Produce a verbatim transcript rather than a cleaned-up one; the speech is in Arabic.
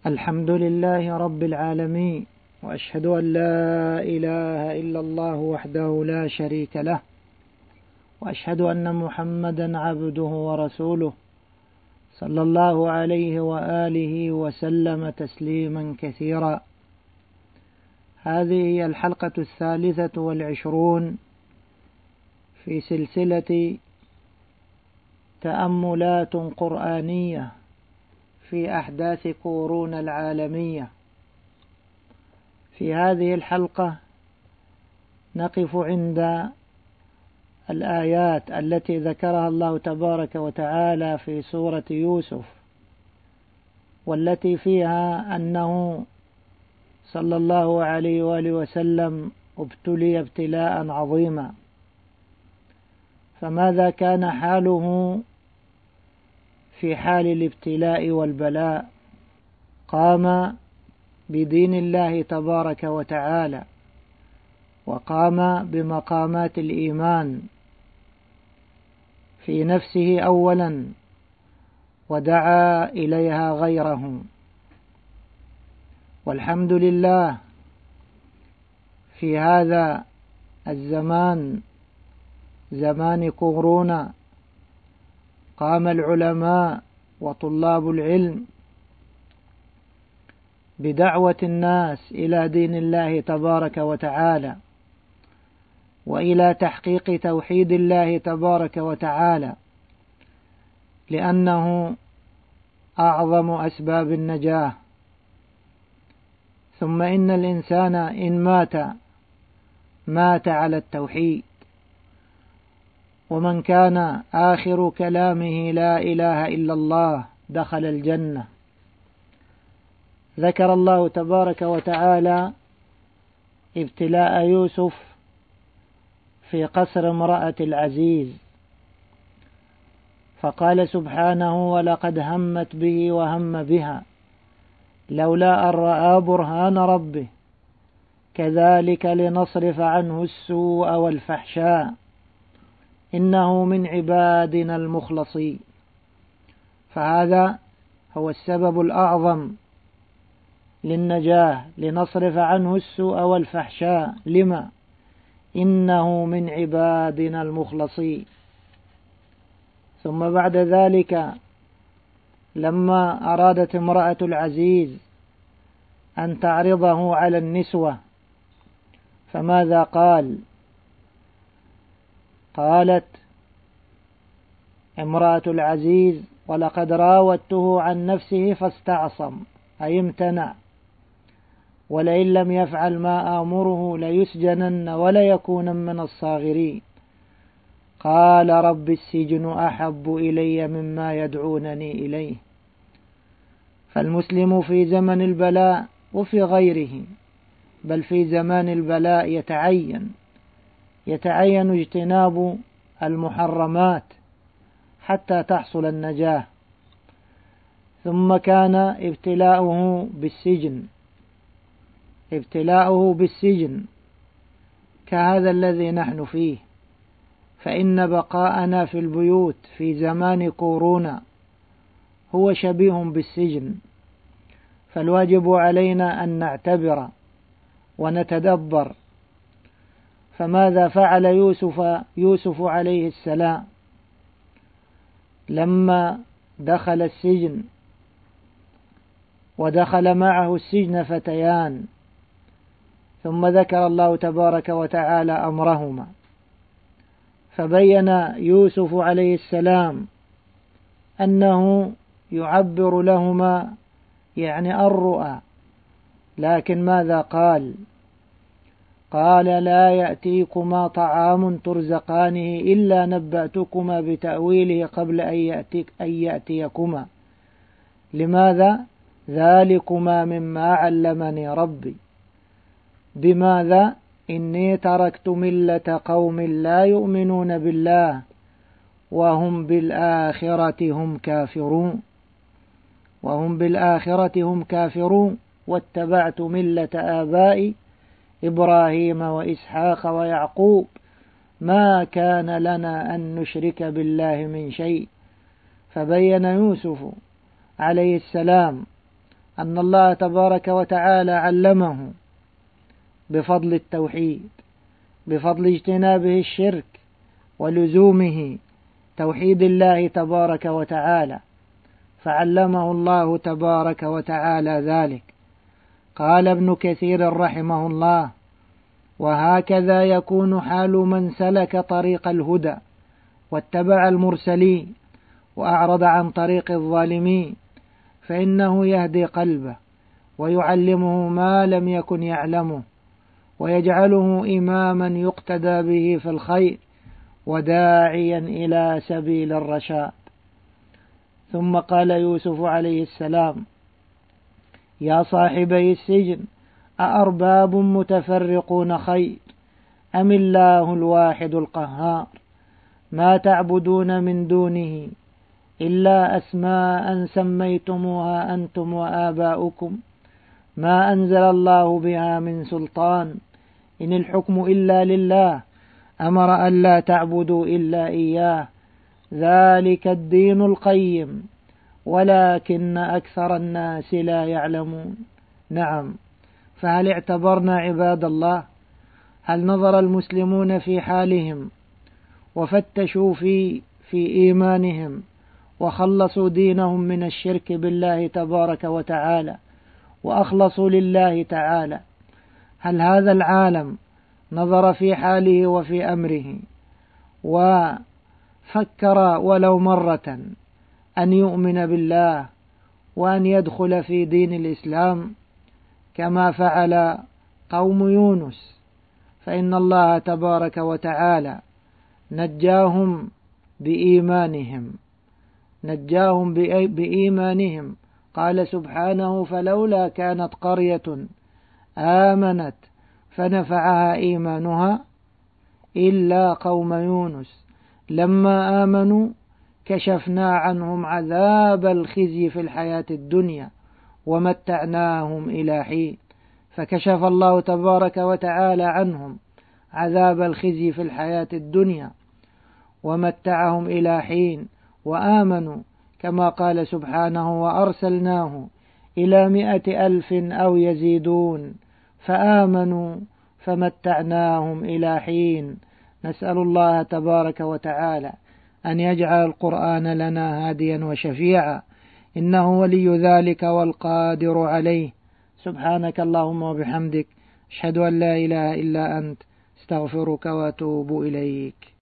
الحمد لله رب العالمين، وأشهد أن لا إله إلا الله وحده لا شريك له، وأشهد أن محمدا عبده ورسوله صلى الله عليه وآله وسلم تسليما كثيرا. هذه هي الحلقة الثالثة والعشرون في سلسلة تأملات قرآنية في أحداث قرون العالمية. في هذه الحلقة نقف عند الآيات التي ذكرها الله تبارك وتعالى في سورة يوسف، والتي فيها أنه صلى الله عليه وآله وسلم ابتلي ابتلاء عظيما. فماذا كان حاله في حال الابتلاء والبلاء؟ قام بدين الله تبارك وتعالى، وقام بمقامات الإيمان في نفسه أولا، ودعا إليها غيره. والحمد لله في هذا الزمان، زمان كورونا، قام العلماء وطلاب العلم بدعوة الناس إلى دين الله تبارك وتعالى، وإلى تحقيق توحيد الله تبارك وتعالى، لأنه أعظم أسباب النجاة. ثم إن الإنسان إن مات مات على التوحيد، ومن كان آخر كلامه لا إله إلا الله دخل الجنة. ذكر الله تبارك وتعالى ابتلاء يوسف في قصر امرأة العزيز، فقال سبحانه: ولقد همت به وهم بها لولا أن رأى برهان ربه كذلك لنصرف عنه السوء والفحشاء إنه من عبادنا المخلصين. فهذا هو السبب الأعظم للنجاة، لنصرف عنه السوء والفحشاء. لما؟ إنه من عبادنا المخلصين. ثم بعد ذلك لما أرادت امرأة العزيز أن تعرضه على النسوة، فماذا قال؟ قالت امرأة العزيز: ولقد راودته عن نفسه فاستعصم، أي امتنع، ولئن لم يفعل ما آمره ليسجنن وليكون من الصاغرين. قال: رب السجن أحب إلي مما يدعونني إليه. فالمسلم في زمن البلاء وفي غيره، بل في زمان البلاء يتعين يتعين اجتناب المحرمات حتى تحصل النجاة. ثم كان ابتلاؤه بالسجن ابتلاؤه بالسجن كهذا الذي نحن فيه، فإن بقاءنا في البيوت في زمان كورونا هو شبيه بالسجن. فالواجب علينا أن نعتبر ونتدبر. فماذا فعل يوسف يوسف عليه السلام لما دخل السجن؟ ودخل معه السجن فتيان، ثم ذكر الله تبارك وتعالى أمرهما، فبين يوسف عليه السلام أنه يعبر لهما يعني الرؤى. لكن ماذا قال؟ قال: لا يأتيكما طعام ترزقانه إلا نبأتكما بتأويله قبل أن يأتيك أن يأتيكما. لماذا؟ ذلكما مما علمني ربي. بماذا؟ إني تركت ملة قوم لا يؤمنون بالله وهم بالآخرة هم كافرون وهم بالآخرة هم كافرون واتبعت ملة آبائي إبراهيم وإسحاق ويعقوب ما كان لنا أن نشرك بالله من شيء. فبين يوسف عليه السلام أن الله تبارك وتعالى علمه بفضل التوحيد، بفضل اجتنابه الشرك ولزومه توحيد الله تبارك وتعالى، فعلمه الله تبارك وتعالى ذلك. قال ابن كثير رحمه الله: وهكذا يكون حال من سلك طريق الهدى واتبع المرسلين وأعرض عن طريق الظالمين، فإنه يهدي قلبه ويعلمه ما لم يكن يعلمه، ويجعله إماما يقتدى به في الخير وداعيا إلى سبيل الرشاد. ثم قال يوسف عليه السلام: يا صاحبي السجن أأرباب متفرقون خير أم الله الواحد القهار، ما تعبدون من دونه إلا أسماء سميتموها أنتم وآباؤكم ما أنزل الله بها من سلطان، إن الحكم إلا لله أمر أن لا تعبدوا إلا إياه، ذلك الدين القيم ولكن أكثر الناس لا يعلمون. نعم، فهل اعتبرنا عباد الله؟ هل نظر المسلمون في حالهم وفتشوا في في إيمانهم وخلصوا دينهم من الشرك بالله تبارك وتعالى وأخلصوا لله تعالى؟ هل هذا العالم نظر في حاله وفي أمره وفكر ولو مرة أن يؤمن بالله وأن يدخل في دين الإسلام كما فعل قوم يونس؟ فإن الله تبارك وتعالى نجاهم بإيمانهم نجاهم بإيمانهم قال سبحانه: فلولا كانت قرية آمنت فنفعها إيمانها إلا قوم يونس لما آمنوا كشفنا عنهم عذاب الخزي في الحياة الدنيا ومتعناهم إلى حين. فكشف الله تبارك وتعالى عنهم عذاب الخزي في الحياة الدنيا ومتعهم إلى حين، وآمنوا كما قال سبحانه: وأرسلناه إلى مائة ألف أو يزيدون فآمنوا فمتعناهم إلى حين. نسأل الله تبارك وتعالى أن يجعل القرآن لنا هاديا وشفيعا، إنه ولي ذلك والقادر عليه. سبحانك اللهم وبحمدك، أشهد أن لا إله إلا أنت، استغفرك وأتوب إليك.